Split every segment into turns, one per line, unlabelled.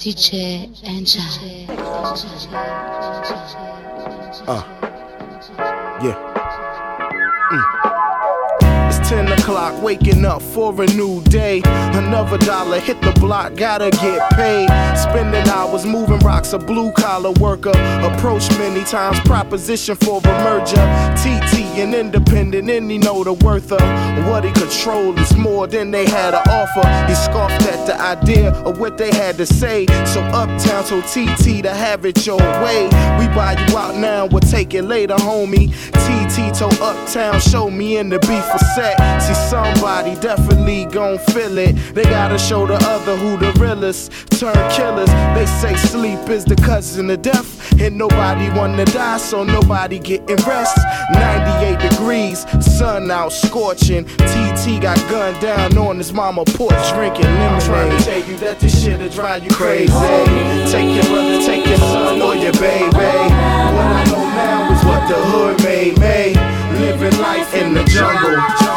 DJ Angel.
Yeah. It's 10 o'clock, waking up for a new day. Another dollar hit the block, gotta get paid. Spending hours moving rocks, a blue collar worker. Approached many times, proposition for a merger. TT and independent, and he know the worth of what he controlled is more than they had to offer. He scoffed at the idea of what they had to say. So Uptown told TT to have it your way. We buy you out now, we'll take it later, homie. TT told Uptown, show me in the beef for set. See, somebody definitely gon' feel it. They gotta show the other who the realest. Turn killers, they say sleep is the cousin of death. And nobody wanna die, so nobody getting rest. 98 degrees, sun out scorching. TT got gunned down on his mama porch drinking lemonade. I'm trying to tell you that this shit'll drive you crazy. Take your brother, take your son or your baby. What I know now is what the hood made me. Living life in the jungle.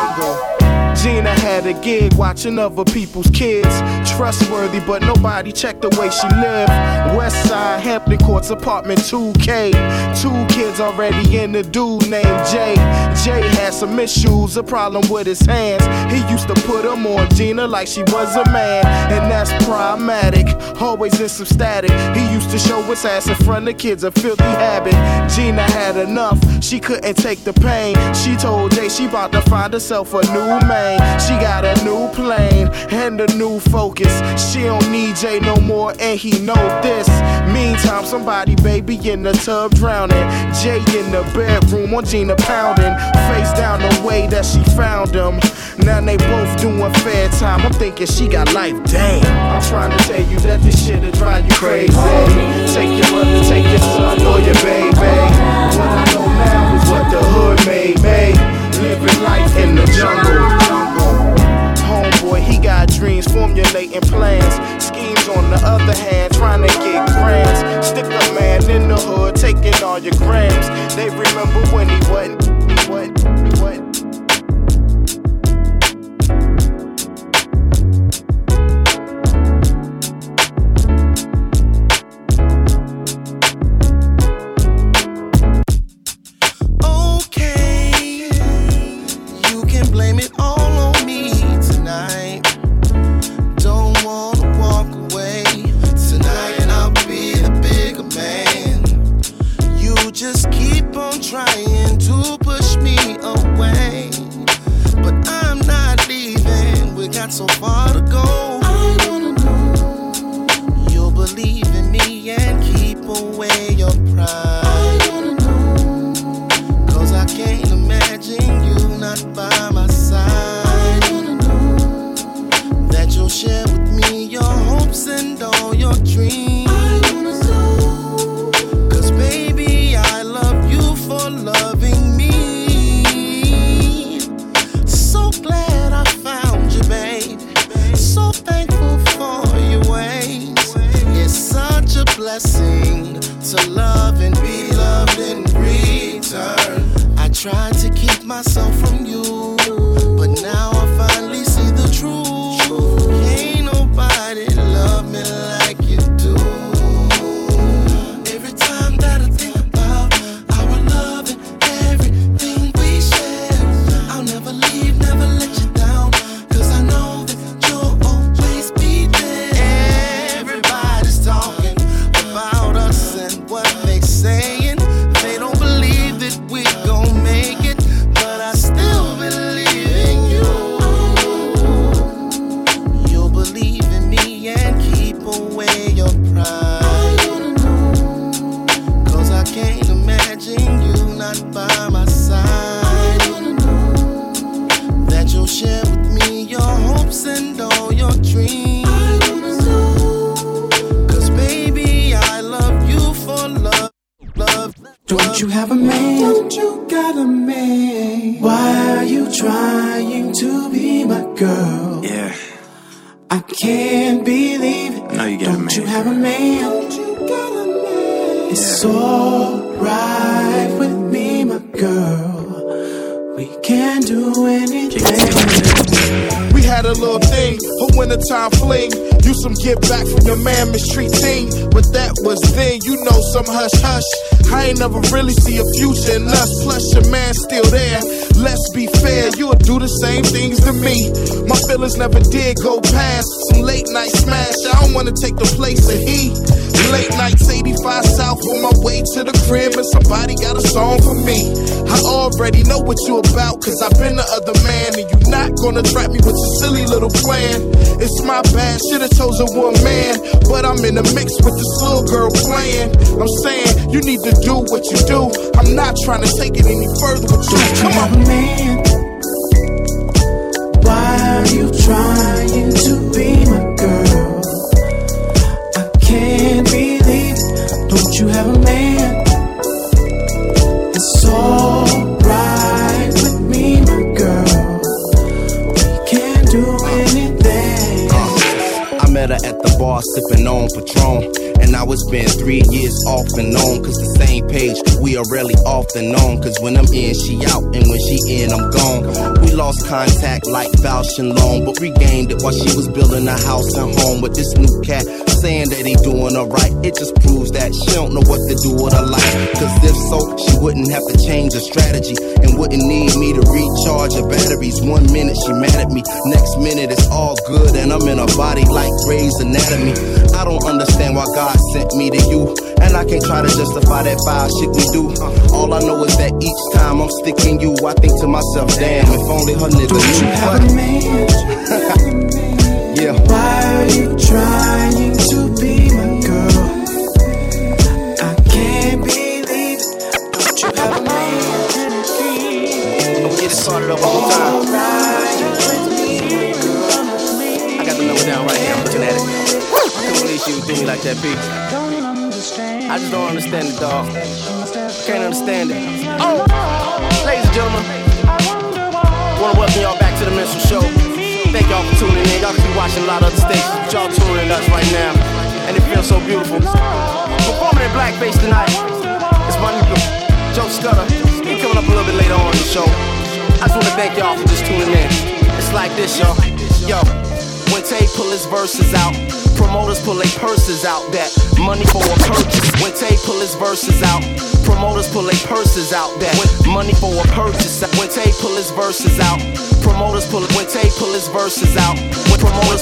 Gina had a gig watching other people's kids. Trustworthy, but nobody checked the way she lived. West Side, Hampton Courts, apartment 2K. 2 kids already in the dude named Jay. Jay had some issues, a problem with his hands. He used to put them on Gina like she was a man. And that's problematic, always in some static. He used to show his ass in front of kids, a filthy habit. Gina had enough, she couldn't take the pain. She told Jay she about to find herself a new man. She got a new plane and a new focus. She don't need Jay no more and he know this. Meantime, somebody baby in the tub drowning. Jay in the bedroom on Gina pounding. Face down the way that she found him. Now they both doing fair time. I'm thinking she got life, damn. I'm trying to tell you that this shit'll drive you crazy. Take your brother, take your son or your baby. What I know now is what the hood made me. Living life in the jungle. Homeboy, he got dreams, formulating plans. Schemes on the other hand, trying to get grants. Stick a man in the hood, taking all your grams. They remember when he wasn't.
So far to go. I wanna know you'll believe in me and keep away your pride. I wanna know, cause I can't imagine you not by my side. I wanna know that you'll share with me your hopes and all your dreams. I wanna know, cause baby I love you for loving me. So glad I found you, babe. So thankful for your ways. It's such a blessing to love and be loved in return. I tried to keep myself from you, but now I finally see the truth. Ain't nobody love me like you do. Every time that I think about our love and everything we share, I'll never leave, never let you down, cause I know that you'll always be there. Everybody's talking about us and what they saying. They don't believe that we gon' make it, but I still believe in you. You'll believe in me and keep away your pride. I wanna know, cause I can't imagine you not by my side. I wanna know that you'll share with me your hopes and all your dreams. I wanna know, cause baby I love you for love.
Don't you have a man? Don't you got a man? Why are you trying to be my girl?
Yeah,
I can't believe it.
I know you got a man.
Don't you have a man? Don't you got a man? It's alright with me, my girl. We can do anything.
We had a little thing, a wintertime fling. You some get back from your man mistreating, but that was then, you know, some hush hush. I ain't never really see a future in us, plus your man's still there. Let's be fair, you'll do the same things to me. My feelings never did go past some late night smash. I don't wanna take the place of he. Late nights 85 South on my way to the crib, and somebody got a song for me. I already know what you about, cause I've been the other man, and you not gonna trap me with your silly little plan. It's my bad, should've chosen one man, but I'm in the mix with this little girl playing. I'm saying, you need to do what you do. I'm not trying to take it any further with you. Come on,
man. Why are you trying to be my girl? I can't believe it. Don't you have a man? It's alright with me, my girl. We can do anything.
I met her at the bar sipping on Patron. And now it's been 3 years off and on, cause the same page we are rarely off and on. Cause when I'm in, she out, and when she in, I'm gone. We lost contact like Bausch and Lomb, but regained it while she was building a house and home with this new cat, saying that he doing alright. It just proves that she don't know what to do with her life. Cause if so, she wouldn't have to change her strategy, and wouldn't need me to recharge her batteries. 1 minute she mad at me, next minute it's all good, and I'm in her body like Grey's Anatomy. I don't understand why God sent me to you, and I can't try to justify that foul shit we do. All I know is that each time I'm sticking you, I think to myself, damn, if only her nigga
Don't you have a man?
Yeah.
Why are you trying to be my girl? I can't believe it. Don't you have a man?
Don't get it started up all the time. I got the number down right here, I'm looking at it. I can't believe she would do me like that, P. I just don't understand it, dog. Can't understand it. Oh, ladies and gentlemen, wanna welcome y'all back to the Minstrel Show. Thank y'all for tuning in. Y'all can be watching a lot of other stations, but y'all tuning in us right now, and it feels so beautiful. Performing in blackface tonight is my nigga Joe Scudder. He coming up a little bit later on in the show. I just wanna thank y'all for just tuning in. It's like this, y'all. Yo, when Tay pull his verses out, promoters pull their purses out. That money for a purchase. When Tay pull his verses out, promoters pull their purses out. That money for a purchase. When Tay pull his verses out, promoters pull. When Tay pull his verses out, when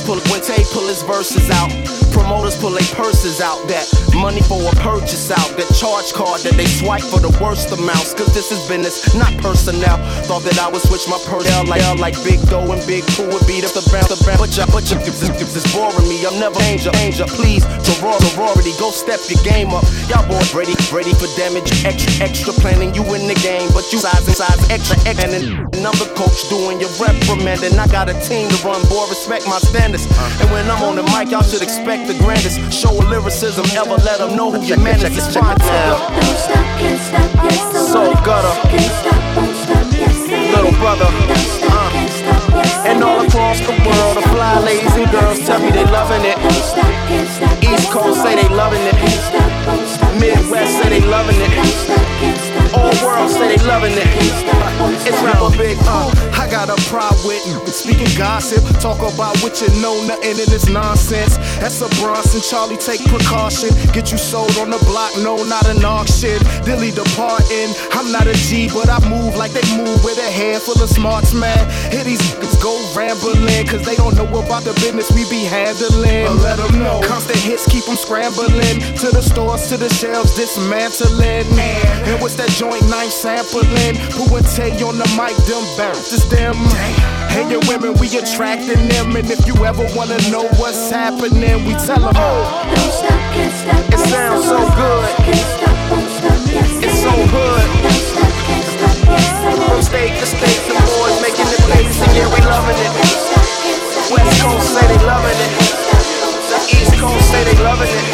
Tay pull his verses out, promoters pull their purses out. That money for a purchase out. That charge card that they swipe for the worst amounts. Cause this is business, not personnel. Thought that I would switch my personnel like Big Doe and Big Pooh would beat up the brown. But you is boring me. I'm never danger. Please, sorority, go step your game up. Y'all boys ready for damage. Extra planning you in the game, but you size extra. And another coach doing your reprimanding. I got a team to run, boy, respect my standards. And when I'm on the mic, y'all should expect the grandest. Show of lyricism, ever let them know who your man is. It's fine now.
Don't stop, can't stop, yes,
So gutter,
can't stop, won't stop, yes,
little brother.
Don't stop, can't stop, yes,
And all across the world, the fly ladies and girls tell me they loving it.
Don't stop, can't stop,
East Coast say they loving it.
can't stop, won't stop,
Midwest say they loving it.
don't stop, can't stop,
All world say they loving it. It's rapper big,
I got a pride with speaking gossip. Talk about what you know, nothing in this nonsense. That's a Bronson, Charlie, take precaution. Get you sold on the block, no, not an auction. Dilly departing, I'm not a G, but I move like they move with a head full of smarts, man. Hear these niggas go rambling, cause they don't know about the business we be handling. But let them know, constant hits keep them scrambling. To the stores, to the shelves, dismantling. And what's that joint knife sampling? Who and Tay on the mic, them bounces them. Hey, your women, we attracting them. And if you ever wanna know what's happening, we tell them,
don't stop, can't stop,
it sounds so good.
can't stop, won't stop, yes,
It's so hood.
don't stop, can't stop, yes,
From state to state, the boys making it places, and yeah, we loving it.
don't stop, can't stop,
West Coast say they loving it. The East Coast say they loving it.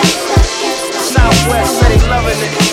Southwest say they loving it.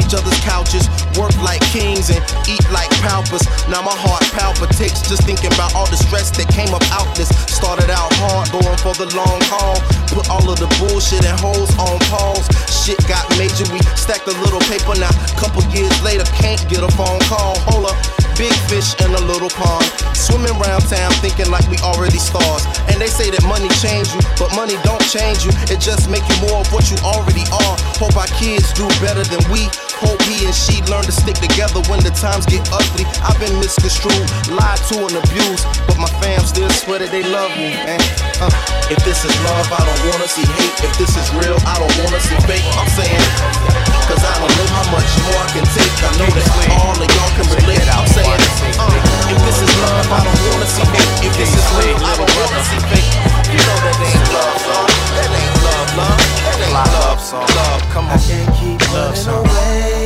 each other's couches, work like kings and eat like paupers. Now my heart palpitates just thinking about all the stress that came up out this. Started out hard, going for the long haul. Put all of the bullshit and hoes on pause. Shit got major, we stacked a little paper. Now couple years later, can't get a phone call. Hold up, big fish in a little pond. Swimming around town thinking like we already stars. And they say that money change you, but money don't change you. It just make you more of what you already are. Hope our kids do better than we. Hope he and she learn to stick together when the times get ugly. I've been misconstrued, lied to and abused, but my fam still swear that they love me, man. If this is love, I don't wanna see hate. If this is real, I don't wanna see fake. I'm saying, cause I don't know how much more I can take. I know that all of y'all can relate. I'm saying, if this is love, I don't wanna see hate. If this is real, I don't wanna see fake. You know that ain't love, song. That ain't love, love. That ain't love, song. Love, come on.
I can't keep running away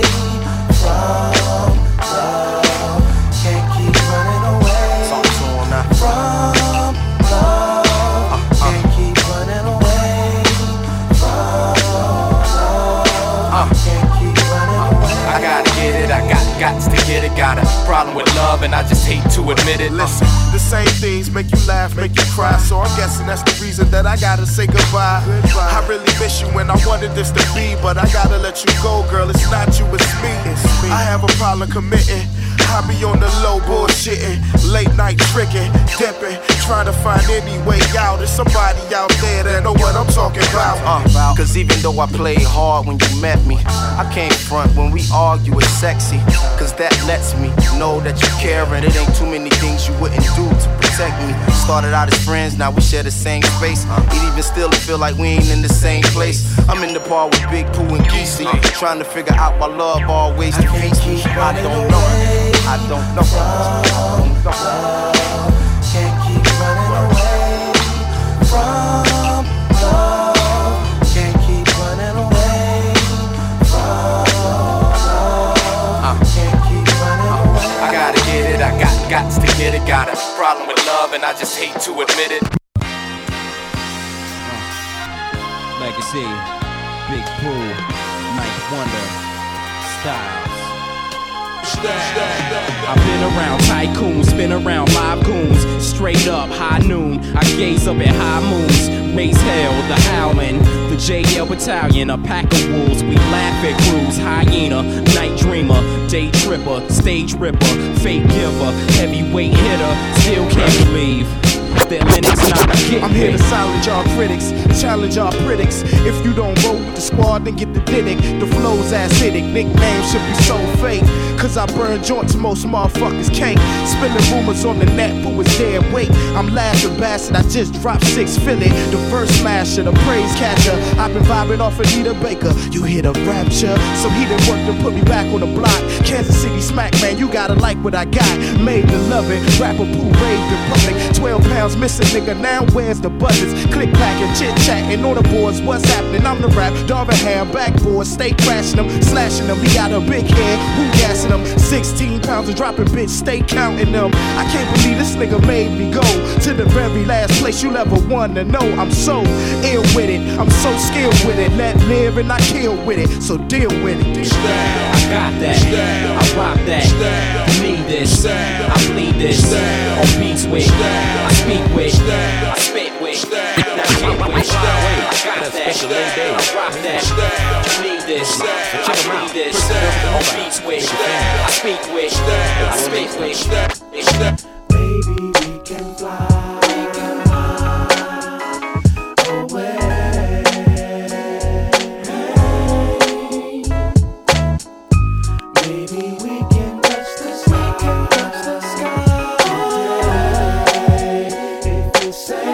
from love. Can't keep running away from love. Can't keep running away from love. Can't keep running away.
I gotta get it, I got to get it. Got a problem with love and I just hate to admit it.
Listen, the same things make you laugh, make you cry. So I'm guessing that's the reason that I gotta say goodbye. I really miss you and I wanted this to be, but I gotta let you go, girl. It's not you, it's me. I have a problem committing. I be on the low bullshitting, late night tricking, dipping, trying to find any way out. There's somebody out there that know what I'm talking about.
Cause even though I played hard when you met me, I can't front when we argue, it's sexy. Cause that lets me know that you care and it ain't too many things you wouldn't do to protect me. Started out as friends, now we share the same space. It even still feel like we ain't in the same place. I'm in the bar with Big Pooh and Geesey, trying to figure out why love always defeats me. I don't know. I don't know.
Can't keep running away from love. Can't keep running away from love. Can't keep running away.
I gotta get it, I got to get it. Got a problem with love and I just hate to admit it.
Legacy, Big Pooh, Ninth Wonder, Styles. I've been around tycoons, been around live goons. Straight up, high noon, I gaze up at high moons. Maze Hell, the Howlin', the JL Battalion, a pack of wolves. We laugh at crews, hyena, night dreamer, day tripper, stage ripper, fake giver, heavyweight hitter. Still can't believe that Lennox not getting.
I'm here to silence y'all critics, challenge y'all critics. If you don't roll with the squad, then get the Diddick. The flow's acidic, nicknames should be so fake. Cause I burn joints most motherfuckers can't. Spilling rumors on the net, who is dead weight. I'm laughing bastard, I just dropped 6 Philly. The verse smasher, the praise catcher. I've been vibing off Anita Baker. You hear the rapture, so he done worked and put me back on the block. Kansas City smack, man, you gotta like what I got. Made to love it, rapper Pooh raved in public. 12 pounds missing, nigga, now where's the buzzers? Click clacking, chit chatting on the boards, what's happening? I'm the rap, Darvingham, backboard, stay crashing them, slashing them. He got a big head, who gassing them? 16 pounds of dropping, bitch, stay counting them. I can't believe this nigga made me go to the very last place you'll ever wanna know. I'm so ill with it, I'm so skilled with it. Let live and I kill with it, so deal with it.
I got that, I rock that, I need this, I bleed this, on beats with, I speak with, I spit with, I get with, I got that, I rock that, I need this, I bleed this, on beats with, I speak with, I spit with.
Baby, we can fly away. Maybe we can touch the sky. If you say.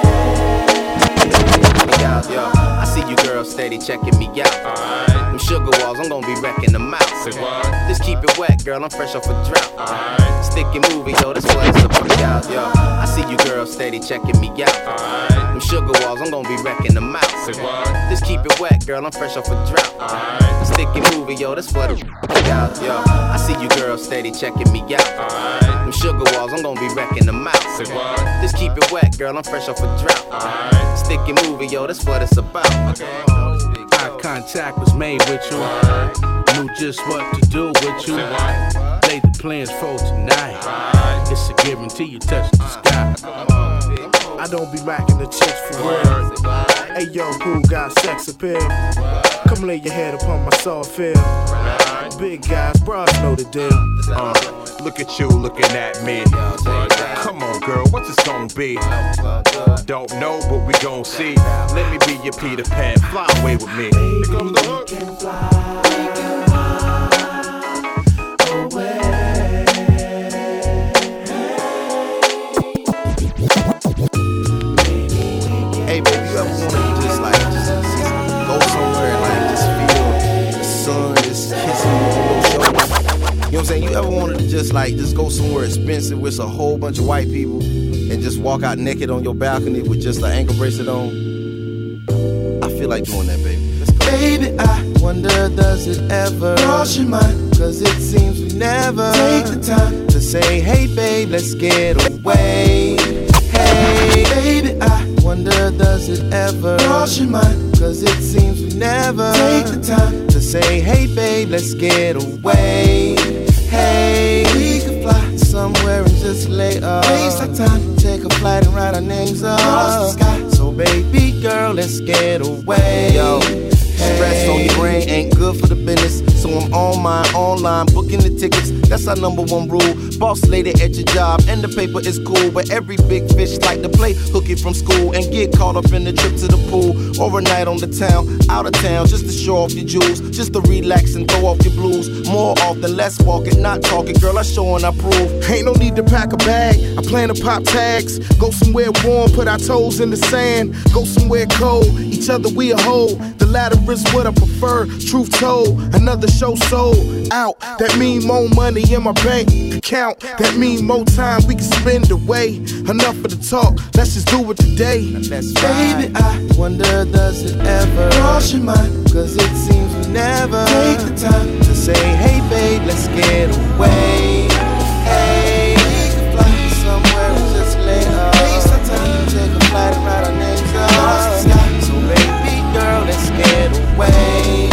Yo, I see you girls steady checking me out. Them sugar walls, I'm gonna be wrecking them out. Just keep it wet, girl, I'm fresh off a drought. Sticky movie, yo, this what it's about. Yo, I see you girls steady checking me out. Them sugar walls, I'm gonna be wrecking them out. Just keep it wet, girl, I'm fresh off a drought. Sticky movie, yo, that's what it's about. Yo, I see you girls steady checking me out. Them sugar walls, I'm gonna be wrecking them out. Just keep it wet, girl, I'm fresh off a drought. Sticky movie, yo, that's what it's about.
Eye contact was made with you.
knew just what to do with you. Laid the plans for tonight. It's a guarantee you touch the sky. I don't be racking the chicks for real. Hey yo, who got sex appeal? Come lay your head upon my soft feel. Big guys, bros know the deal.
Look at you looking at me. Come on, girl, what's it gonna be? Don't know, but we gon' see. Let me be your Peter Pan, fly away with me. Here comes the hook.
We can fly away.
Hey, baby, you ever wanna just like go somewhere and like just feel the sun just kissing you on your shoulder? You know what I'm saying? You ever wanted to just go somewhere expensive with a whole bunch of white people and just walk out naked on your balcony with just an ankle bracelet on? I feel like doing that, baby. Let's go. Baby, I wonder, does it ever cross your mind? Cause it seems we never take the time to say, hey babe, let's get away. Hey baby, I wonder, does it ever cross your mind? Cause it seems we never take the time to say, hey babe, let's get away. Hey, we could fly somewhere and just lay up. Waste our time, take a flight and write our names up across the sky. So baby girl, let's get away. Yo, stress on your brain ain't good for the business. So I'm on my online booking the tickets. That's our number one rule. Boss lady at your job and the paper is cool, but every big fish like to play hooky from school and get caught up in the trip to the pool or a night on the town, out of town, just to show off your jewels, just to relax and throw off your blues. More often, less walking, not talking. Girl, I show and I prove.
Ain't no need to pack a bag. I plan to pop tags. Go somewhere warm, put our toes in the sand. Go somewhere cold, each other we a whole. The latter is what I prefer. Truth told, another show sold out. That mean more money in my bank account. That mean more time we can spend away. Enough of the talk, let's just do it today.
Baby, I wonder, does it ever cross your mind? Cause it seems we never take the time to say, hey babe, let's get away. Hey, we can fly somewhere and just lay up. Waste our time, take a flight and write our names up. So baby girl, let's get away.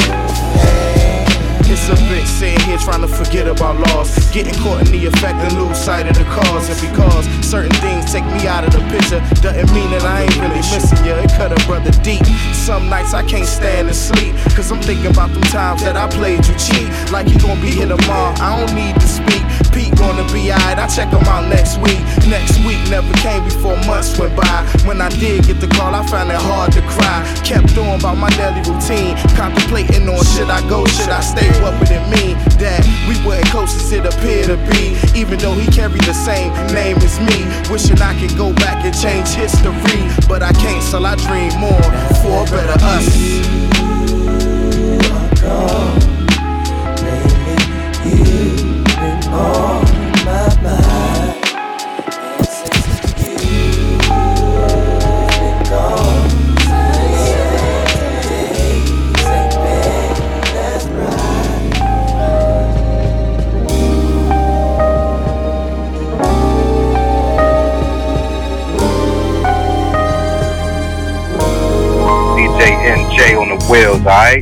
It's a bitch sitting here trying to forget about loss. Getting caught in the effect and lose sight of the cause. And because certain things take me out of the picture, doesn't mean that I ain't really missing you. It cut a brother deep. Some nights I can't stand to sleep, cause I'm thinking about them times that I played you cheap. Like he gon' be here tomorrow, I don't need to speak. Pete gonna be alright, I check him out next week. Next week never came before months went by. When I did get the call, I found it hard to cry. Kept on about my daily routine, contemplating on should I go, should I stay. What would it mean that we weren't close as it appeared to be? Even though he carried the same name as me, wishing I could go back and change history, but I can't, so I dream more for a better us.
Lately you've been on my mind, and since you've been gone, days ain't been as bright.
DJ NJ on the wheels, alright?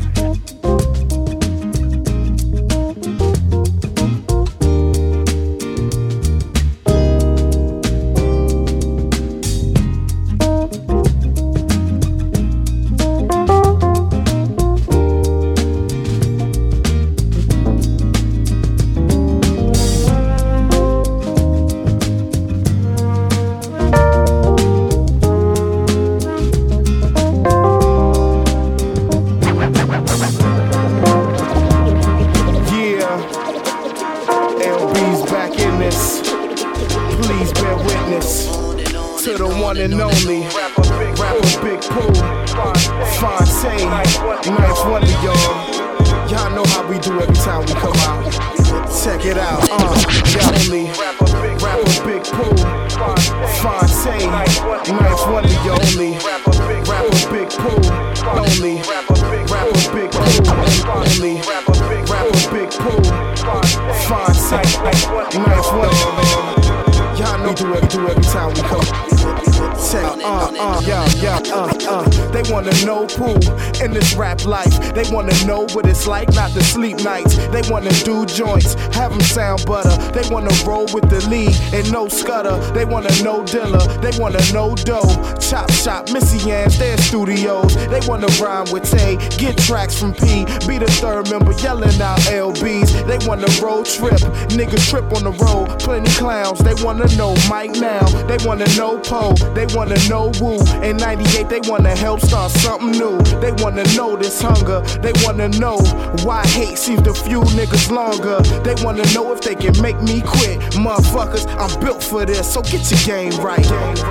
They wanna know Pooh in this rap life. They wanna know what it's like not to sleep nights. They wanna do joints, have them sound butter. They wanna roll with the lead and no scutter. They wanna know Dilla, they wanna know Doe. Chop Shop, Missy Ann's, their studios. They wanna rhyme with Tay, get tracks from P. Be the third member yelling out LBs. They wanna road trip, niggas trip on the road. Plenty clowns, they wanna know Mike now. They wanna know Poe, they wanna know Woo. In 98 they wanna help start something new. They wanna know this hunger, they wanna know why hate seems to fuel niggas longer. They wanna know if they can make me quit. Motherfuckers, I'm built for this, so get your game right.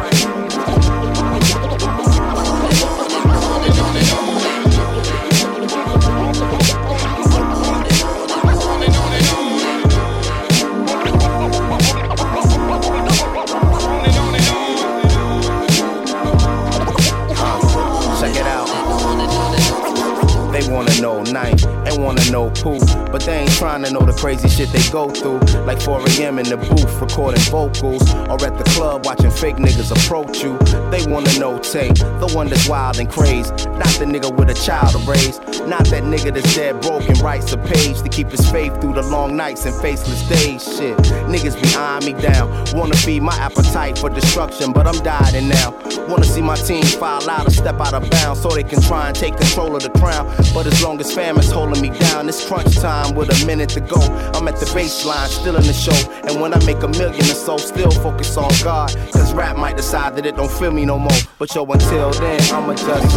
Check it out. They wanna know Ninth and wanna know Pooh, but they ain't trying to know the crazy shit they go through. Like 4 a.m. in the booth recording vocals, or at the club watching fake niggas approach you. They wanna know Tay, the one that's wild and crazed, not the nigga with a child to raise, not that nigga that's dead broke and writes a page to keep his faith through the long nights and faceless days. Shit, niggas be eyeing me down, wanna feed my appetite for destruction, but I'm dieting now. Wanna see my team file out or step out of bounds so they can try and take control of the crown. But as long as famine's holding me down, it's crunch time with a minute to go. I'm at the baseline, still in the show, and when I make $1 million or so, still focus on God. Cause rap might decide that it don't feel me no more. But yo, until then, I'ma just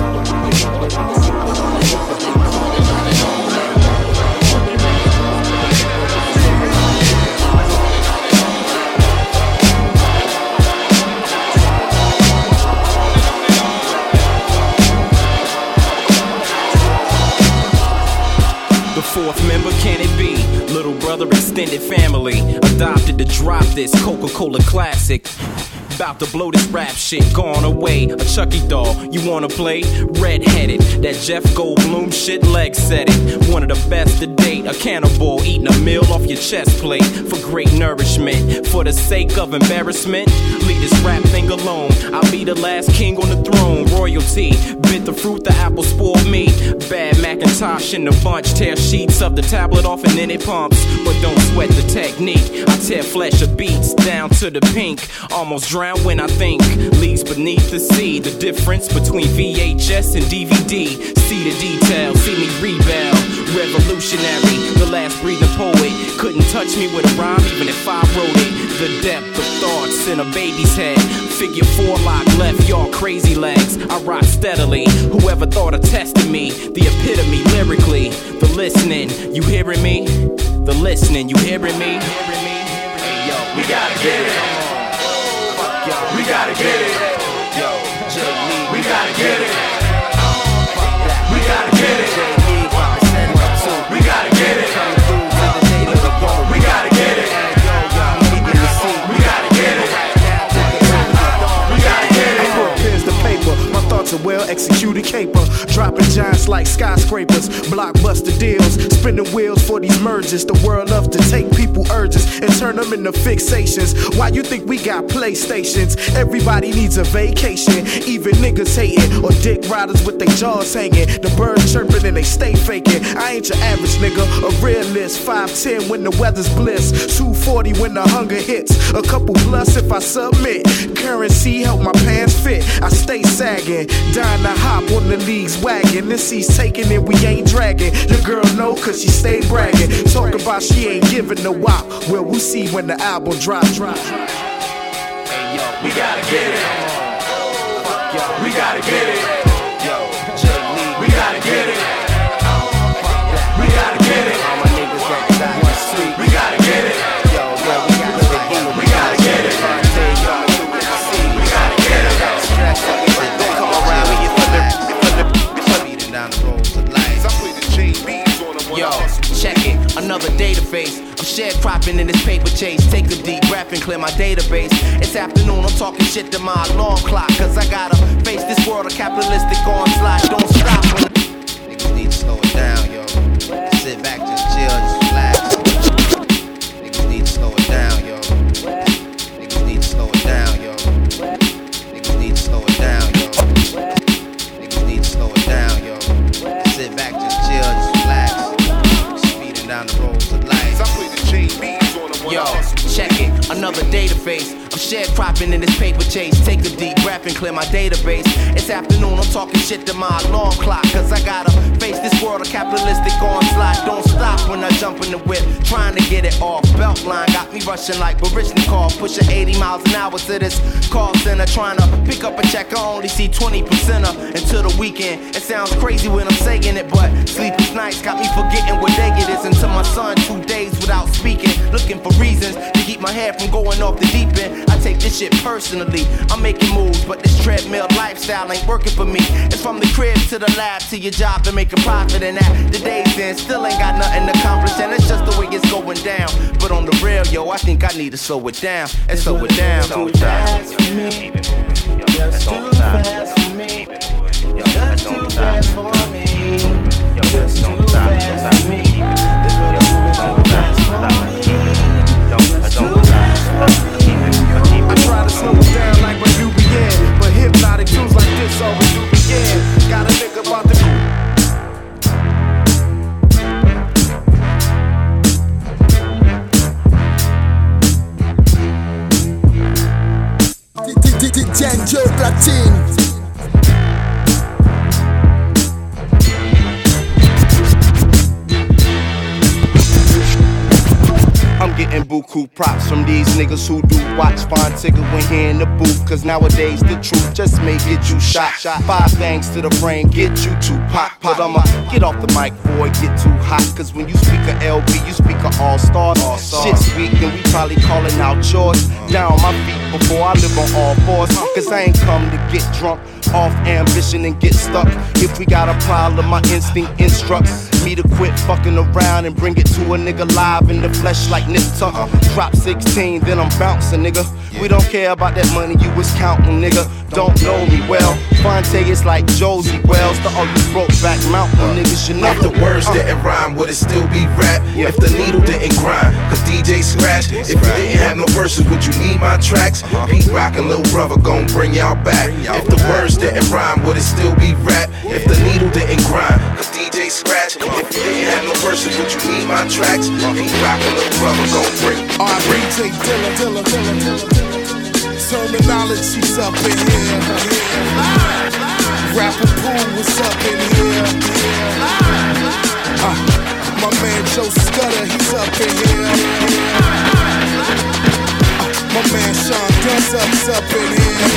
Fourth member, can it be? Little brother, extended family, adopted to drop this Coca-Cola classic. About to blow this rap shit, gone away. A Chucky doll, you wanna play? Red-headed, that Jeff Goldblum shit, leg set it. One of the best to date, a cannibal eating a meal off your chest plate. For great nourishment, for the sake of embarrassment, leave this rap thing alone. I'll be the last king on the throne. Royalty, bit the fruit, the apple spoiled me. Bad Macintosh in the bunch, tear sheets of the tablet off and then it pumps. But don't sweat the technique, I tear flesh of beats down to the pink. Almost drown when I think, leaves beneath the sea. The difference between VHS and DVD. See the detail, see me rebel. Revolutionary, the last breathing poet. Couldn't touch me with a rhyme even if I wrote it. The depth of thoughts in a baby's head. Figure 4 lock left y'all crazy legs. I rock steadily, whoever thought of testing me. The epitome lyrically. The listening, you hearing me? The listening, you hearing me? Hey yo, we gotta get it. We gotta get it. Yo, we gotta get it. We gotta get it. We gotta get it. We gotta get it. We gotta get it. We gotta get it.
I put pens to paper, my thoughts are well executed caper. Dropping giants like skyscrapers, blockbuster deals, spinning wheels for these mergers. The world loves to take people urges and turn them into fixations. Why you think we got PlayStations? Everybody needs a vacation, even niggas hating or dick riders with their jaws hanging. The birds chirping and they stay faking. I ain't your average nigga, a realist. 5'10" when the weather's bliss, 240 when the hunger hits, a couple plus if I submit. Currency help my pants fit. I stay sagging, dying to hop on the league's wagon. This seat's taking and we ain't dragging. Your girl know cause she stay bragging. Talk about she ain't giving the wop. Well, we'll see when the album drop.
Hey yo, we gotta get it. We gotta get it. Yo, we gotta get it. We gotta get it.
all my niggas that die in the street.
We gotta get it.
Yo, we gotta get it.
We gotta get it. We gotta get it.
Don't come around me, you speeding down the roads of life. Yo, check it, another database. I'm sharecropping in this paper chase. Take a deep breath and clear my database. It's afternoon, I'm talking shit to my alarm clock. Cause I gotta face this world of capitalistic onslaught. Don't stop. Niggas need to slow it down, yo. Sit back, just chill, just relax. Niggas need to slow it down, yo. Niggas need to slow it down, yo. Niggas need to slow it down, yo. face. I'm sharecropping in this paper chase. Take a deep breath and clear my database. It's afternoon, I'm talking shit to my alarm clock. Cause I gotta face this world of capitalistic onslaught. Don't stop when I jump in the whip, trying to get it off. Beltline got me rushing like Baryshnikov, pushing 80 miles an hour to this call center. Trying to pick up a check, I only see 20% until the weekend. It sounds crazy when I'm saying it, but sleepless nights got me forgetting what day it is. Until my son 2 days without speaking, looking for reasons to keep my head from going off the deep end. I take this shit personally, I'm making moves, but this treadmill lifestyle ain't working for me. It's from the crib to the lab to your job to make a profit, and at the day's end still ain't got nothing to accomplish, and it's just the way it's going down. But on the real, yo, I think I need to slow it down and slow it down.
Too fast for me. Just too fast for me. Just too fast for me. Just too fast for me.
I try to slow it down like when you begin, but hypnotic tunes like this always do begin. Gotta think about the
Janjo Platine.
I'm getting buku props from these niggas who do watch Von Tigger when he in the booth. Cause nowadays the truth just may get you shot. 5 things to the brain, get you to pop. But I'ma get off the mic before it get too hot. Cause when you speak of LB, you speak of all-star. Shit's weak and we probably calling out yours. Down on my feet before I live on all fours. Cause I ain't come to get drunk off ambition and get stuck. If we got a problem, my instinct instructs me to quit fucking around and bring it to a nigga live in the flesh like Nip Tuck. Drop 16, then I'm bouncing, nigga. We don't care about that money you was counting, nigga. Don't know me well. Fonte is like Josie Wells. The all you broke back mountain niggas, you know.
If the words didn't rhyme, would it still be rap? If the needle didn't grind, cause DJ scratch. If you didn't have no verses, would you need my tracks? Pete Rock and Lil Brother gon' bring y'all back. If the words didn't rhyme, would it still be rap? If the needle didn't grind, cause DJ scratch. If you didn't have no verses, would you need my tracks? Pete Rock and Lil Brother gon' bring.
R.I.P. Dilla. Terminology's up in here. Rapper Pool was up in here. My man Joe Scudder, he's up in here. My man Sean Dunsup's up in here.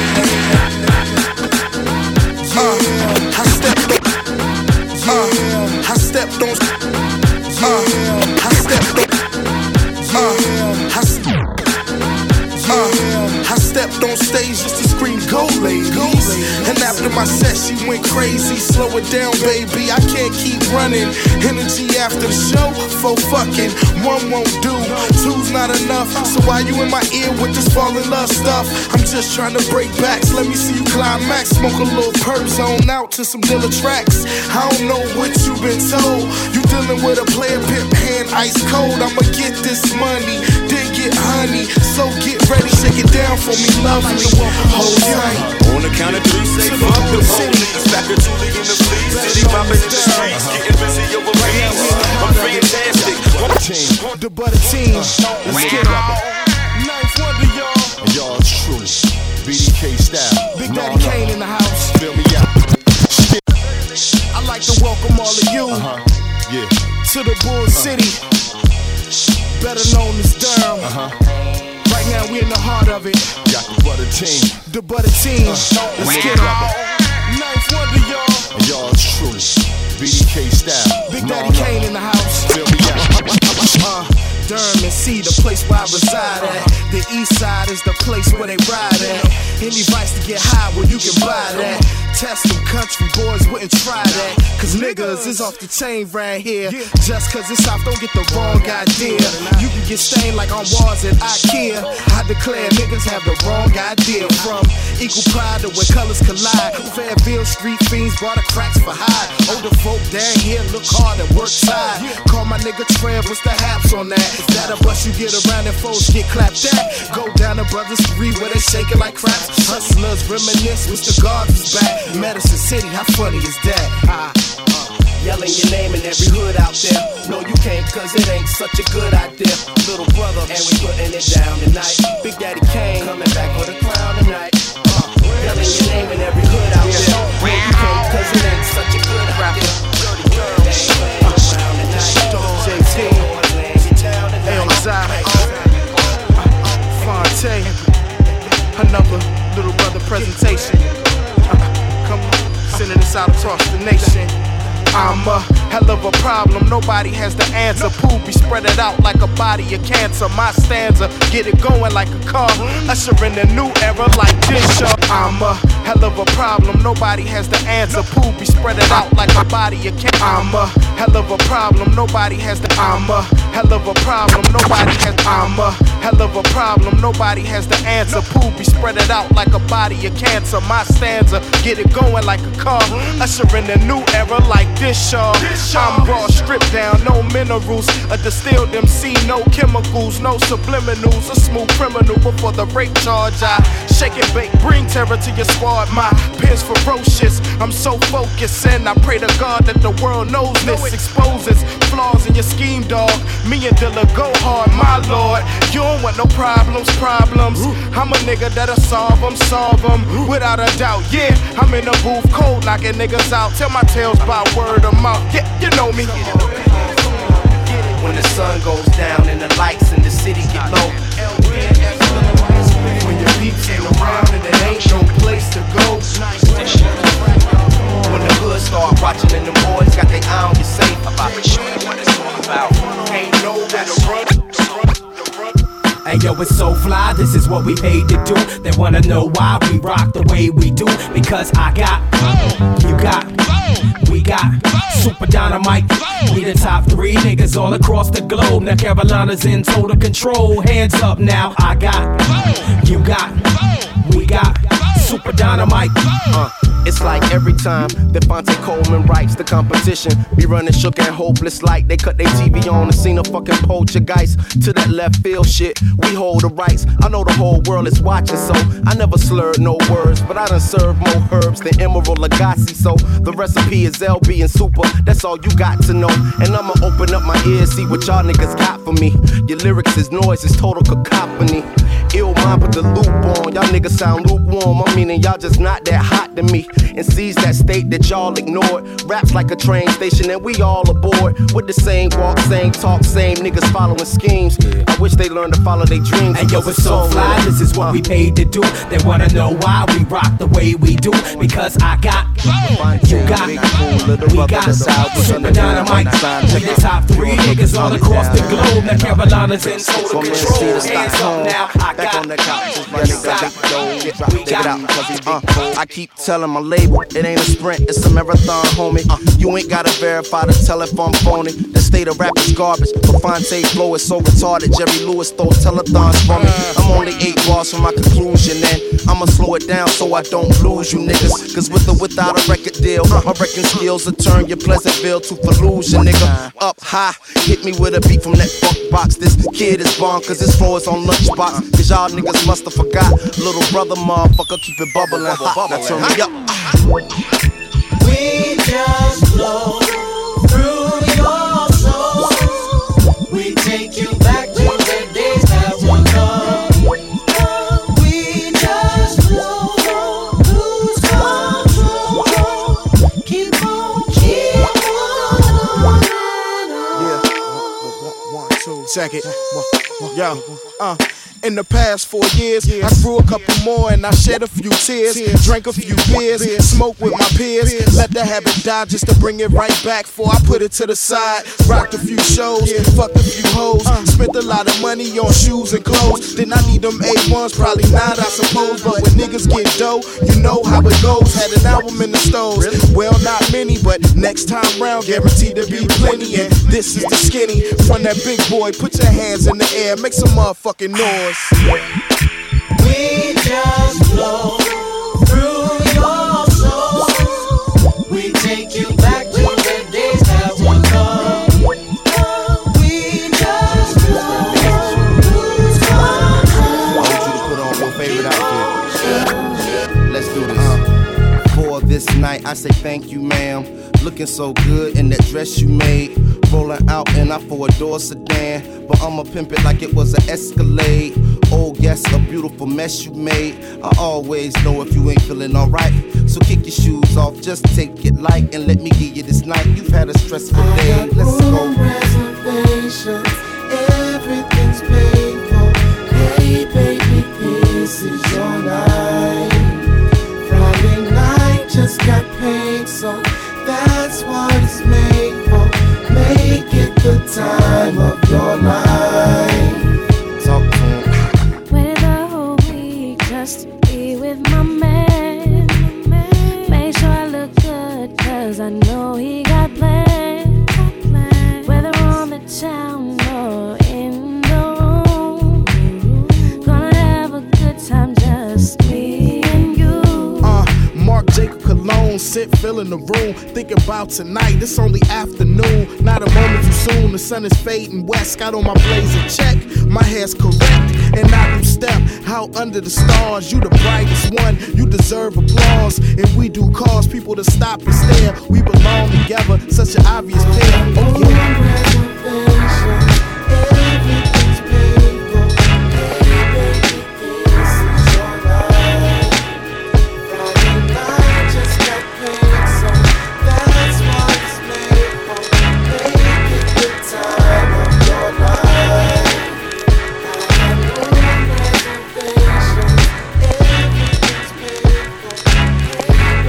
I stepped on stage just to scream go ladies. And after my set she went crazy. Slow it down baby, I can't keep running. Energy after the show, 4 fucking 1 won't do, 2's not enough. So why you in my ear with this fall in love stuff? I'm just trying to break backs, let me see you climax. Smoke a little perp, zone out to some Dilla tracks. I don't know what you been told. You dealing with a player pimp hand ice cold. I'ma get this money, then get honey. So get ready, shake it down for me, love me. Hold tight.
On the count of 3, say fuck the police. Back to Julie in the fleas. City popping in the streets, getting busy over beats. I'm fantastic.
The butter team. Let's get it. Ninth Wonder, y'all.
And y'all true. BDK style.
Big Daddy Kane in the house.
Feel me out.
I like to welcome all of you to the Bull City, better known as Durham. Right now we in the heart of it.
Got the butter team.
The butter team. Let's get it. Ninth Wonder, y'all.
And y'all true. BDK style.
Big Daddy Kane in the house.
Feel me out.
Durham and C, the place where I reside at. The east side is the place where they ride at. Any vice to get high, well you can buy that. Test them country boys wouldn't try that. Cause niggas is off the chain right here. Just cause it's South, don't get the wrong idea. You can get stained like on walls at IKEA. I declare niggas have the wrong idea. From equal pride to where colors collide. Fairfield street fiends brought the cracks for hide. Older folk down here look hard and work side. Call my nigga Trev, what's the haps on that? Is that a bus you get around and folks get clapped at? Go down to Brothers 3 where they shake it like craps. Hustlers reminisce, Mr. Guards is back. Medicine City, how funny is that?
Yelling your name in every hood out there. No, you can't, cause it ain't such a good idea. Little brother, and we putting it down tonight. Big Daddy Kane coming back for the crown tonight. Yelling your name in every hood out there. No, you can't, cause it ain't such a good idea. Dirty girl, JT, Elzai, Fonte, another little brother presentation. Come on, sending this out across the nation. I'm a hell of a problem, nobody has the answer. Pooh be spread it out like a body of cancer. My stanza, get it going like a car. Usher in a new era like this show. I'm a hell of a problem, nobody has the answer. Pooh be spread it out like a body of cancer. I'm a hell of a problem, nobody has the. I'm a hell of a problem, nobody has. I'm a hell of a problem, nobody has the answer. Pooh be spread it out like a body of cancer. My stanza, get it going like a car. Usher in a new era like this show. I'm raw, stripped down, no minerals. A distilled MC, no chemicals, no subliminals. A smooth criminal before the rape charge. I shake and bake, bring terror to your squad. My pen's ferocious, I'm so focused, and I pray to God that the world knows this. Exposes flaws in your scheme, dog. Me and Dilla go hard, my lord. You don't want no problems. I'm a nigga that'll solve them without a doubt. Yeah, I'm in the booth, cold knocking niggas out. Tell my tales by word of mouth. Yeah, you know me. When the sun goes down and the lights in the city get low. When your peeps ain't around and there ain't no place to go. When the hood start watching and the boys got their eye on you safe. About what it's all about. Ain't nowhere to run.
Hey yo, it's so fly, this is what we paid to do. They wanna know why we rock the way we do. Because I got, you got, we got super dynamite. We the top 3 niggas all across the globe. Now Carolina's in total control. Hands up now, I got, you got, we got super dynamite.
It's like every time that Fonte Coleman writes, the competition be running shook and hopeless like they cut their TV on and seen a fucking poltergeist. To that left field shit, we hold the rights. I know the whole world is watching, so I never slurred no words, but I done served more herbs than Emerald Lagasse. So the recipe is LB and super, that's all you got to know. And I'ma open up my ears, see what y'all niggas got for me. Your lyrics is noise, it's total cacophony. Ill mind, put the loop on. Y'all niggas sound lukewarm. I'm meaning y'all just not that hot to me. And seize that state that y'all ignored. Raps like a train station and we all aboard. With the same walk, same talk, same niggas following schemes. I wish they learned to follow their dreams.
And yo, it's so fly, this is what we paid to do. They wanna know why we rock the way we do. Because I got, you got, we got super dynamite. We the top 3 niggas all across the globe. Now Carolina's in total control. Hands up now, I got, we got.
I keep telling my label, it ain't a sprint, it's a marathon, homie. You ain't gotta verify to tell if I'm phony. The state of rap is garbage, but Fonte's flow is so retarded. Jerry Lewis throw telethons for me. I'm only 8 bars from my conclusion, and I'ma slow it down so I don't lose you niggas. Cause with or without a record deal, my wrecking skills will turn your Pleasantville to Fallujah, nigga. Up high, hit me with a beat from that funk box. This kid is bomb cause his flow is on lunchbox. Cause y'all niggas musta forgot. Little brother motherfucker keep it bubbling hot. Now turn me up.
We just flow through your soul. We take you back to the days that were gone. We just flow, lose control. Keep on.
Yeah. 1, 2, check it. Yo, in the past 4 years, I grew a couple more and I shed a few tears. Drank a few beers, smoked with my peers. Let the habit die just to bring it right back before I put it to the side. Rocked a few shows, fucked a few hoes. Spent a lot of money on shoes and clothes. Then I need them A1s, probably not, I suppose. But when niggas get dough, you know how it goes. Had an album in the stores, well not many, but next time round guaranteed to be plenty. And this is the skinny from that big boy. Put your hands in the air, make some motherfucking noise.
We just flow through your soul. We take you back to the days that were gone. We just flow, lose control.
I want you to put on your favorite outfit. Let's do this. For this
this night, I say thank you, ma'am. Looking so good in that dress you made. Rolling out in a four-door sedan, but I'ma pimp it like it was an Escalade. Oh yes, a beautiful mess you made. I always know if you ain't feeling alright, so kick your shoes off, just take it light and let me give you this night. You've had a stressful day, let's go.
Reservations, everything's paid for. Hey baby, this is your night. Friday night just got paid, so that's what it's made for. Make it the time of your life.
Talk to him.
Waited the whole week just to be with my man. Make sure I look good, cause I know he got plans. Whether on the town or in the room, gonna have a good time, just me and you.
Mark Jacob Cologne, sit filling the room, thinking about tonight. It's only afternoon, not a moment too soon. The sun is fading west, got on my blazer check. My hair's correct, and I do step out under the stars. You the brightest one, you deserve applause. And we do cause people to stop and stare. We belong together, such an obvious pair. Oh yeah.
Everything's paid for. Hey baby, this is your night. Friday night just got paid, so that's what it's made for. Make it the time of your life. I have no reservations. Everything's paid for. Hey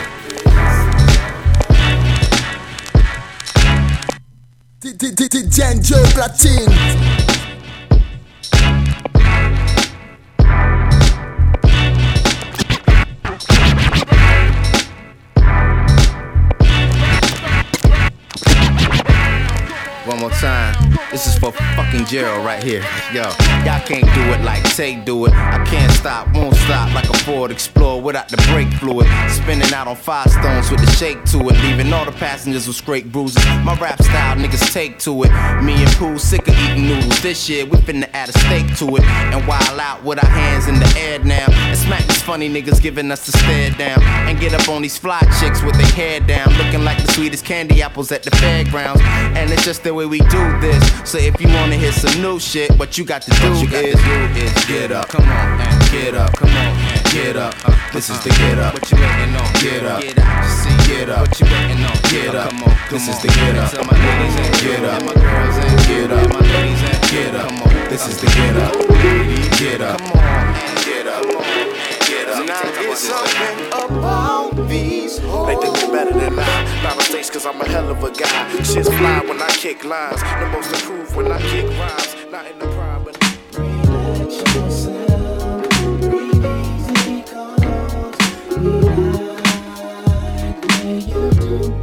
baby, this is
Django Platine.
One more time. This is for fucking Gerald right here. Yo, y'all can't do it like Tay do it. I can't stop, won't stop like a Ford Explorer without the brake fluid. Spinning out on Firestones with the shake to it, leaving all the passengers with scrape bruises. My rap style, niggas take to it. Me and Pooh sick of eating noodles. This year we finna add a steak to it and wild out with our hands in the air now. And smack these funny niggas giving us the stare down. And get up on these fly chicks with their hair down, looking like the sweetest candy apples at the fairgrounds. And it's just the way we do this. So if you wanna hear some new shit, what you got to do is get up, come on and get up, come on and get up. This is the get up. What you waiting on? Get up. Get up. Get up. What you waiting on? Get up. Come on. This is the get up. Tell my ladies and get up. My girls and get up. My ladies and get up. Come on. This is the get up. Get up. Come on and get up. Come on and get up.
now it's something about these hoes.
They think you better than I. Not mistakes, cause I'm a hell of a guy. Shit's fly when I kick lines. The most improved when I kick rhymes. Not in the prime, but
relax yourself. Breathe easy, cause we like the way you do.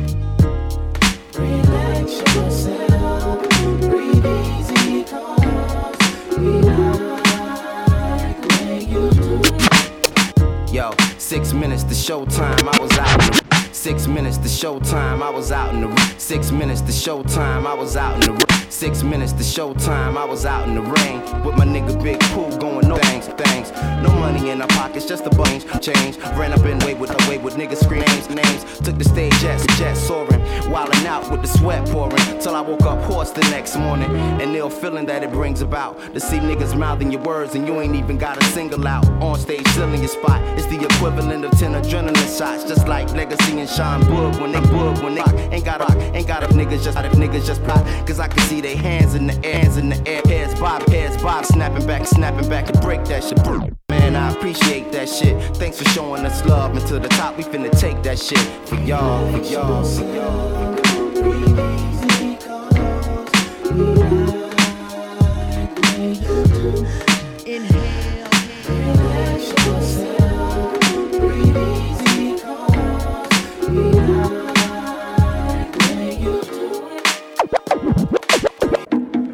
Relax yourself. Breathe easy, cause we like the way you do.
Yo, 6 minutes to showtime, I was out in the 6 minutes to showtime, I was out in the 6 minutes to showtime, I was out in the 6 minutes to showtime, I was out in the rain with my nigga Big Pooh going no things. No money in our pockets, just a bunch change. Ran up in way with niggas scream names. Took the stage jet soaring, wildin' out with the sweat pouring. Till I woke up hoarse the next morning, and ill feeling that it brings about to see niggas mouthing your words and you ain't even got a single out. On stage filling your spot, it's the equivalent of 10 adrenaline shots, just like Legacy and Sean Boog when they rock. Ain't got if niggas just plot, cause I can see their hands in the air, heads bob, snapping back to break that shit. Man, I appreciate that shit. Thanks for showing us love, and to the top we finna take that shit for y'all.
Breathe easy, cause we like the way you do. Inhale, relax yourself. Breathe easy, cause we like the way you do.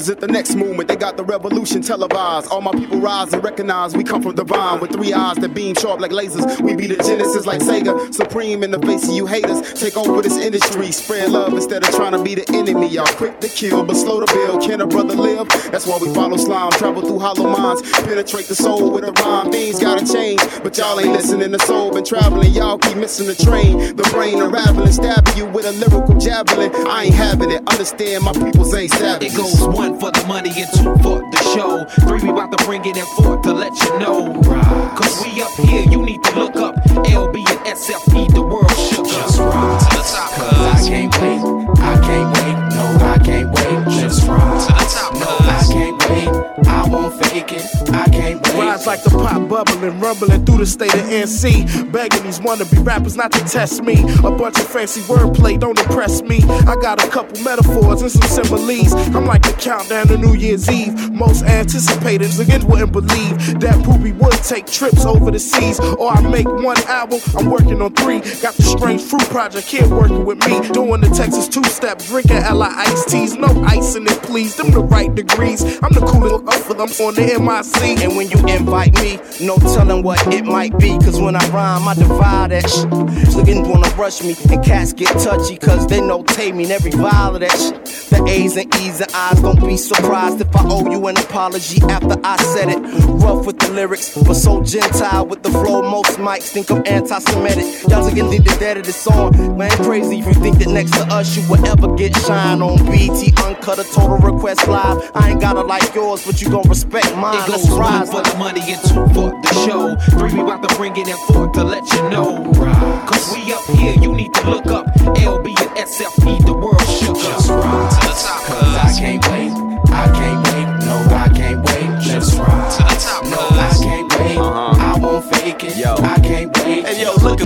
opposite the next movement. They got the revolution televised. All my people rise and recognize we come from divine with 3 eyes that beam sharp like lasers. We be the Genesis like Sega, supreme in the face of you haters. Take over this industry, spread love instead of trying to be the enemy. Y'all quick to kill, but slow to build. Can a brother live? That's why we follow slime, travel through hollow minds, penetrate the soul with a rhyme. Things gotta change, but y'all ain't listening. The soul been traveling, y'all keep missing the train. The brain unraveling, stabbing you with a lyrical javelin. I ain't having it, understand my peoples ain't savage.
It goes 1 for the money and 2 for the show. 3 we about to bring it in 4 to let you know. Cause we up here, you need to look up. LB and SFP, the world shook us. Rise to the top, cause I can't wait. I can't wait, no I can't wait. Just rise to the top, no I can't wait. I won't fake it, I can't wait.
Rise like the pop bubbling, rumbling through the state of NC. Begging these wannabe rappers not to test me. A bunch of fancy wordplay don't impress me. I got a couple metaphors and some similes. I'm like the countdown to New Year's Eve. Most anticipated, again wouldn't believe that Poopy would take trips over the seas. Or I make 1 album, I'm working on 3. Got the Strange Fruit Project here working with me. Doing the Texas 2-step, drinking L.I. iced teas. No ice in it, please, them the right degrees. I'm the coolest of them on the MIC.
And when you invite me, no telling what it might be. Cause when I rhyme, I divide that shit. Niggas wanna rush me, and cats get touchy. Cause they know taming every vial of that shit. The A's and E's and I's, don't be surprised if I owe you an apology after I said it. Rough with the lyrics, but so gentile with the flow. Most mics think I'm anti-Semitic. Y'all again think the dead of the song. Man, crazy if you think that next to us you will ever get shine on BT Uncut or Total Request Live. I ain't gotta like yours, but you gon' respect mine.
It goes 1 for the money and 2 for the show. 3 we about to bring it in 4 to let you know. Cause we up here, you need to look up. LB and SFP, the world shook us. Rise to the top, cause I can't wait. I can't wait, no I can't wait. Just rise to the top, no I can't wait. I won't fake it, yo. I can't wait.
Hey yo, look.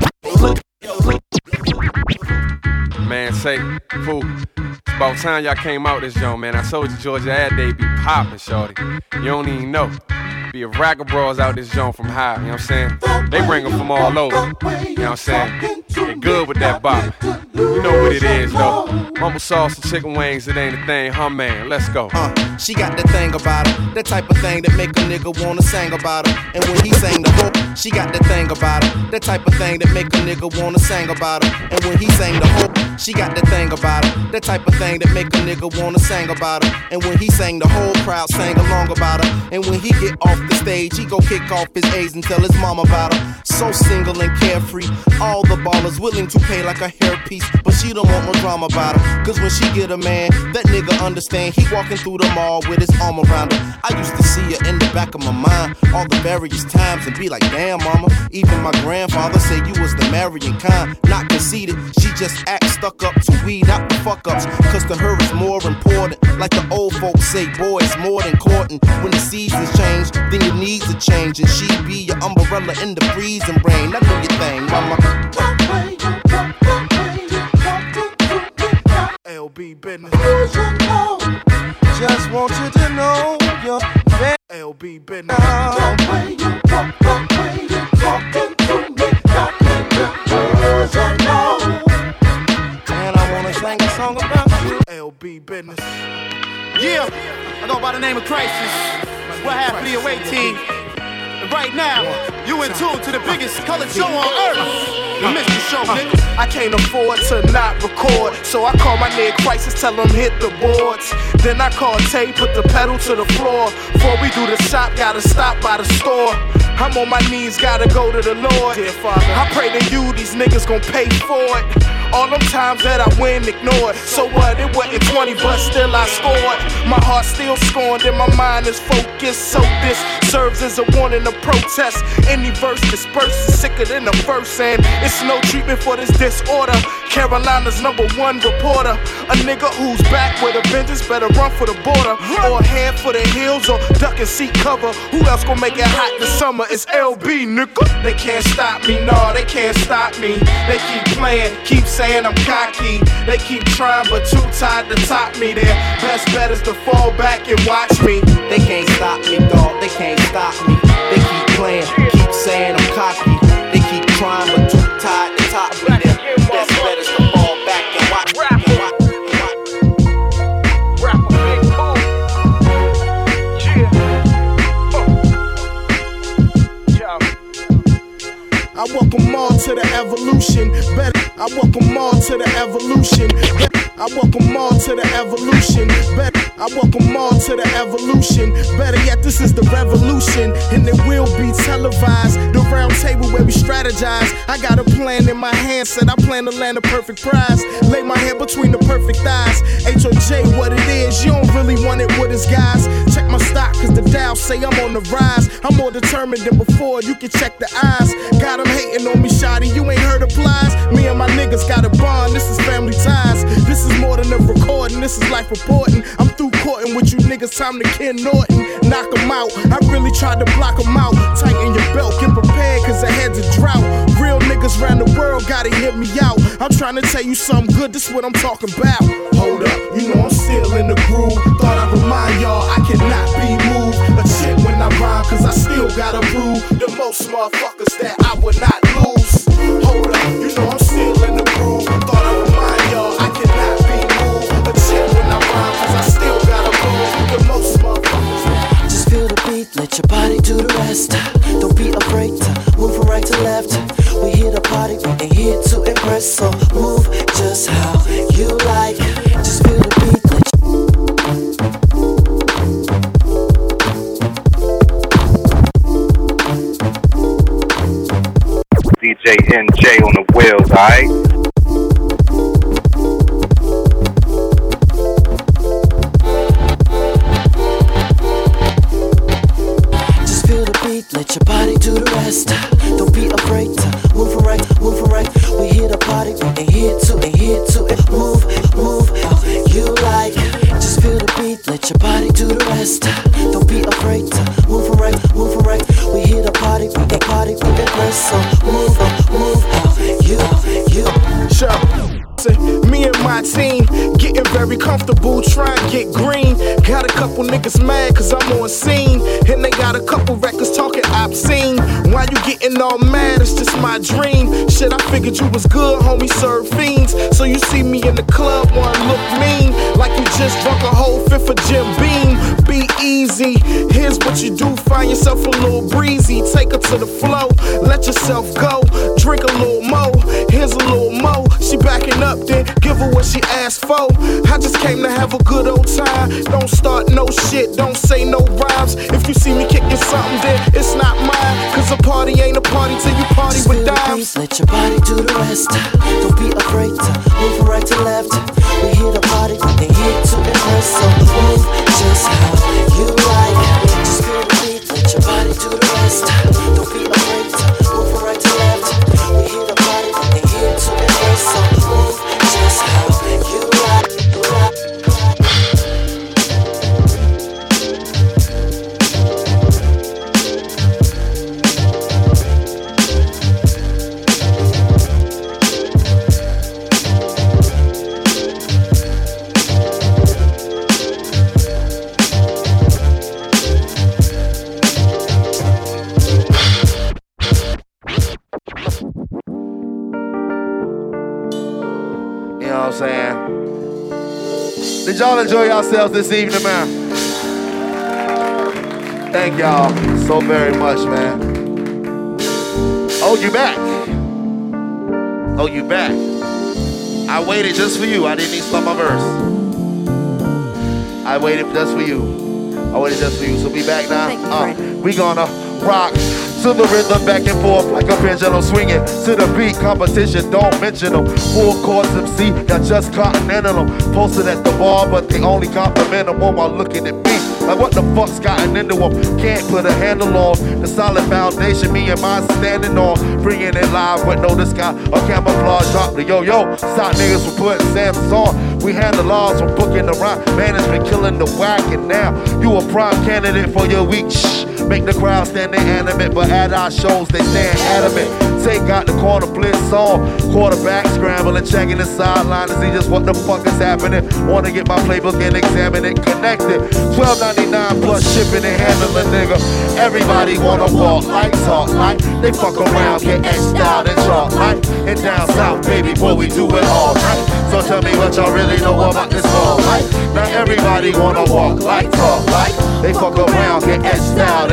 Man, say, fool. It's about time y'all came out this joint, man. I told you Georgia Ad Day be poppin', shorty. You don't even know. Be a rack of bros out this joint from high, you know what I'm saying? They bring them from all over, you know what I'm saying? They good with that bop. You know what it is, though. Humble sauce and chicken wings, it ain't a thing, huh, man? Let's go.
She got that thing about her, that type of thing that make a nigga wanna sing about her. And when he sang the hook, she got that thing about her, that type of thing that make a nigga wanna sing about her. And when he sang the hook, she got that thing about her, that type of thing that make a nigga wanna sing about her. And when he sang, the whole crowd sang along about her. And when he get off the stage, he go kick off his A's and tell his mom about her. So single and carefree, all the ballers willing to pay like a hairpiece, but she don't want no drama about her. Cause when she get a man, that nigga understand. He walking through the mall with his arm around her. I used to see her in the back of my mind all the various times and be like, damn mama. Even my grandfather said you was the marrying kind, not conceited. She just act stuck up to weed out the fuck ups. Cause to her it's more important. Like the old folks say, boy, it's more than courting. When the seasons change, then your needs are change. And she be your umbrella in the freezing rain. Now do your thing, mama.
LB business.
Just want you to know your
LB business.
And I wanna sing a song about you.
LB business.
Yeah, I go by the name of Crisis. We're half of the away team. And right now, you in tune to the biggest colored show on earth. The Mystery Show, nigga.
I can't afford to not record, so I call my nigga Crisis, tell him hit the boards. Then I call Tay, put the pedal to the floor. Before we do the shop, gotta stop by the store. I'm on my knees, gotta go to the Lord. Dear Father, I pray to you, these niggas gon' pay for it. All them times that I win, ignored. So what, it wasn't 20, but still I scored. My heart still scorned and my mind is focused. So this serves as a warning to protest. Any verse dispersed is sicker than the first. And it's no treatment for this disorder. Carolina's #1 reporter. A nigga who's back with a vengeance better run for the border. Or head for the hills or duck and seek cover. Who else gon' make it hot this summer? It's LB, nigga. They can't stop me, no, they can't stop me. They keep playing, keep saying I'm cocky. They keep trying but too tired to top me. Their best bet is to fall back and watch me.
They can't stop me, dawg, they can't stop me. They keep playing, keep saying I'm cocky. They keep trying but too tired to top me. Their best bet is to fall back and watch me.
all to the evolution. Better, I welcome all to the evolution. I welcome all to the evolution. Better, I welcome all to the evolution. Better yet, this is the revolution, and it will be televised. The round table where we strategize. I got a plan in my hand, said I plan to land a perfect prize. Lay my head between the perfect thighs. HOJ, what it is, you don't really want it with us, guys. Check my stock, cause the Dow say I'm on the rise. I'm more determined than before, you can check the eyes. Got them hating on me, shawty, you ain't heard applies. Me and my niggas got a bond, this is family ties. This is more than a recording, this is life reporting. I'm through courting with you niggas, time to Ken Norton. Knock them out, I really tried to block them out. Tighten your belt, get prepared, cause ahead's a drought. Real niggas round the world gotta hear me out. I'm trying to tell you something good, this what I'm talking about. Hold up, you know I'm still in the groove. Thought I'd remind y'all I cannot be moved. A chick when I rhyme, cause I still gotta prove the most motherfuckers that I would not lose. Hold up, you know I'm still in the groove. Thought I'd remind y'all I cannot be moved. A chick when I rhyme, cause I still gotta prove the most motherfuckers that.
Just feel the beat, let your body do the rest. Don't be afraid to move from right to left. We here to party, we ain't here to impress. So move just how you like. Just feel the beat, let
DJ NJ on the wheels, alright?
let your body do the rest. Don't be afraid to move from right, move from right. We here to party, we ain't here to move how you like. Just feel the beat, let your body do the rest. Don't be afraid to move from right, move from right. We here to party, we ain't party, we ain't rest. So move how you.
Sure. Me and my team getting very comfortable, trying to get green. Got a couple niggas mad cause I'm on scene, and they got a couple records talking obscene. Why you getting all mad? It's just my dream. Shit, I figured you was good, homie, serve fiends. So you see me in the club, wanna look mean, like you just drunk a whole fifth of Jim Beam. Be easy, here's what you do, find yourself a little breezy. Take her to the flow, let yourself go. Drink a little more, here's a little more. She backing up, then give her what she asked for. I just came to have a good old time. Don't start no shit, don't say no rhymes. If you see me kicking something, then it's not mine. Cause a party ain't a party till you party just with dimes.
Let your body do the rest. Don't be afraid to move from right to left. We here to party, we ain't here to impress. So move just how you like. Just feel the beat, let your body do the rest. Don't be afraid to move from right to left. We here to party, we ain't here to impress. So move just how you like.
You know what I'm saying? Did y'all enjoy yourselves this evening, man? Thank y'all so very much, man. Oh, you back. Oh, you back. I waited just for you. I didn't even start my verse. I waited just for you. I waited just for you. So be back now. We gonna rock to the rhythm, back and forth like a pendulum, swinging to the beat. Competition, don't mention them. Full course MC, y'all just continental them. Posted at the bar, but they only compliment them while looking at me. Like what the fuck's gotten into them? Can't put a handle on the solid foundation me and mine standing on. Bringing it live with no disguise or camouflage. Drop the yo-yo, stop niggas from putting Sam's on. We handle laws from booking the rhyme. Management killing the whack, and now you a prime candidate for your week. Shh. Make the crowd stand inanimate, but at our shows they stand adamant. Take out the corner blitz on, quarterback scrambling, checking the sideline to see just what the fuck is happening. Wanna get my playbook and examine it, connected. $12.99 plus shipping and handling, nigga. Everybody wanna walk like, talk like, they fuck around, get etched out and chalk like. And down south, baby boy, we do it all right. So tell me what y'all really know about this ball like. Now everybody wanna walk like, talk like, they fuck around, get etched out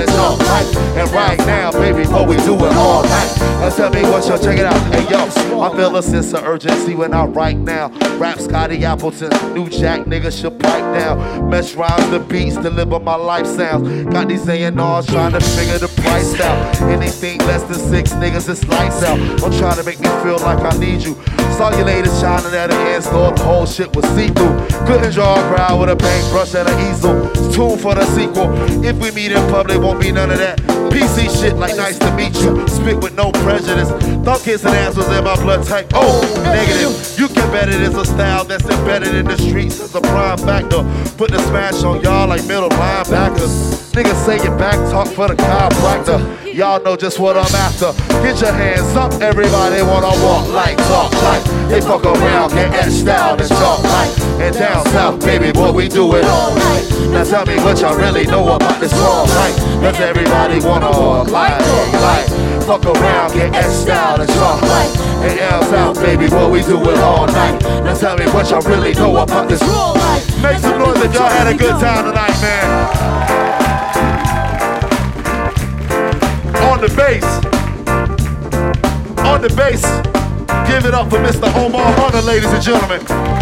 and talk like. And right now, baby, what we do it all night. Now tell me what y'all check it out. Hey yo, I feel a sense of urgency when I write now. Rap Scotty Appleton, New Jack niggas should pipe down. Mesh rhymes the beats, deliver my life sounds. Got these A&Rs trying to figure the price out. Anything less than 6 niggas, it's lights out. Don't try to make me feel like I need you. Saw you later shining at the end store, the whole shit was see-through. Couldn't draw a crowd with a paintbrush and an easel. Tune for the sequel. If we meet in public, won't be none of that PC shit like nice to meet you. Spit with no prejudice. Thought kids and answers in my blood type. Oh, negative. You can bet it is a style that's embedded in the streets as a prime factor. Put the smash on y'all like middle linebackers. Niggas say your back talk for the chiropractor. Y'all know just what I'm after. Get your hands up, everybody wanna walk like, talk like. They fuck around, get etched out and talk like. And down south, baby, boy, we do it all night. Now tell me what y'all really know about this all night. Cause everybody wanna walk like. Fuck around, get etched out and talk like. And down south, baby, boy, we do it all night. Now tell me what y'all really know about this all night. Make some noise if y'all had a good time tonight, man. On the bass, give it up for Mr. Omar Hunter, ladies and gentlemen.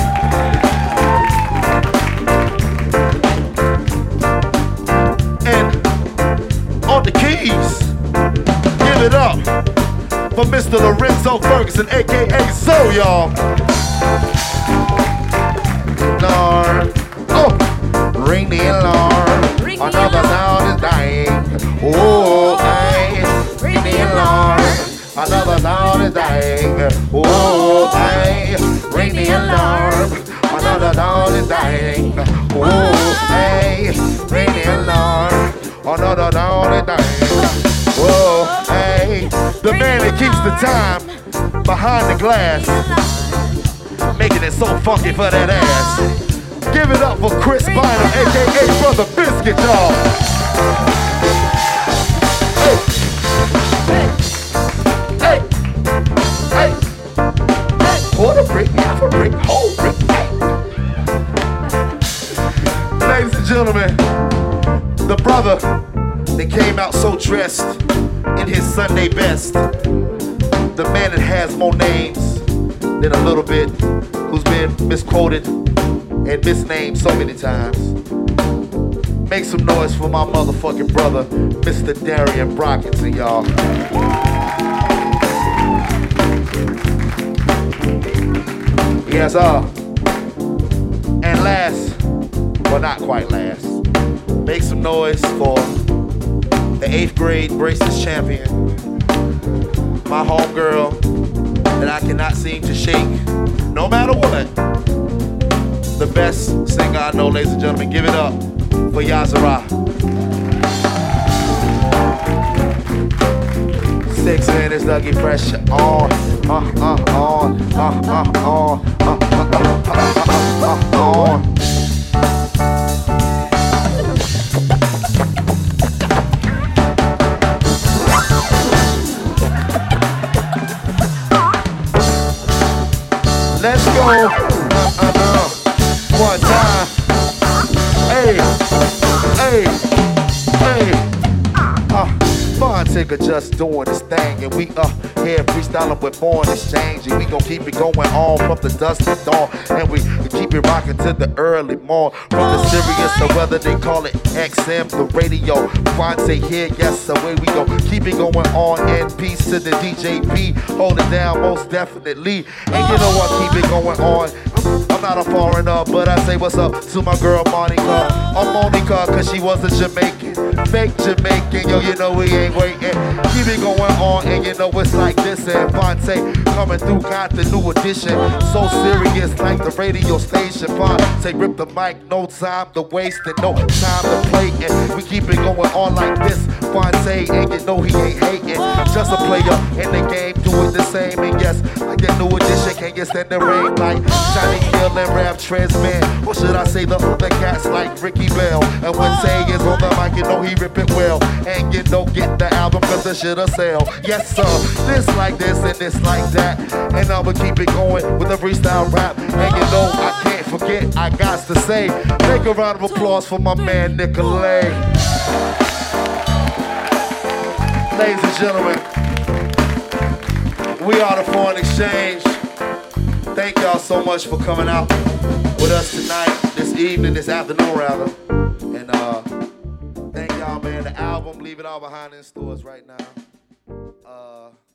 And on the keys, give it up for Mr. Lorenzo Ferguson, aka Zoe, y'all. Lord, oh, ring the alarm. Another sound is dying. Oh, hey, ring the alarm. Another sound is dying. Oh, hey, ring the alarm. Another sound is dying. Oh, hey, ring the alarm. Another sound is dying. Oh, hey, the man that keeps the time behind the glass, making it so funky for that ass. Give it up for Chris Bynum, aka Brother Biscuit, y'all. Hey. Quarter brick, half a brick, whole brick. Ladies and gentlemen, the brother that came out so dressed in his Sunday best, the man that has more names than a little bit, who's been misquoted and misnamed so many times. Make some noise for my motherfucking brother, Mr. Darian Brockington, y'all. Yes, and last, well, not quite last, make some noise for the 8th grade braces champion, my homegirl that I cannot seem to shake, no matter what. The best singer I know, ladies and gentlemen. Give it up for Yazara. 6 minutes, Dougie, pressure on. On. Let's go. One time. Hey. Fontaine just doing this thing, and we here freestyling with Born Exchange, and we gon' keep it going on from the dusk to dawn, and we keep it rocking to the early morn. From the Sirius or whether they call it XM, the radio. Fontaine here, yes, away we go. Keep it going on, and peace to the DJP, hold it down most definitely. And you know what, keep it going on. I'm not a foreigner, but I say what's up to my girl Monica. I'm Monica, cause she was a Jamaican, fake Jamaican, yo, you know we ain't waiting. Keep it going on, and you know it's like this. And Fontaine coming through, got the new edition. So serious, like the radio station. Fontaine rip the mic, no time to waste and no time to play. And we keep it going on like this. Fontaine, and you know he ain't hating. Just a player in the game, do it the same. And yes, like that new edition, can't get stand the rain like Johnny Gill and Rap Transman. Or should I say the other cats like Ricky Bell? And when Tay is on the mic, you know he rip it well. And you know get the album cause the shit'll sell. Yes sir, this like this and this like that. And I'ma keep it going with the freestyle rap. And you know I can't forget, I got to say, make a round of applause for my man Nicolay. Ladies and gentlemen, we are the Foreign Exchange. Thank y'all so much for coming out with us tonight, this evening, this afternoon rather. And thank y'all, man. The album, Leave It All Behind in stores right now.